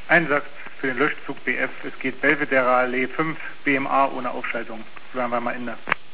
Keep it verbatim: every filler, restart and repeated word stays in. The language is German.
Einsatz für den Löschzug B F. Es geht Belvedere Allee fünf, B M A ohne Aufschaltung. Sagen wir mal Ende.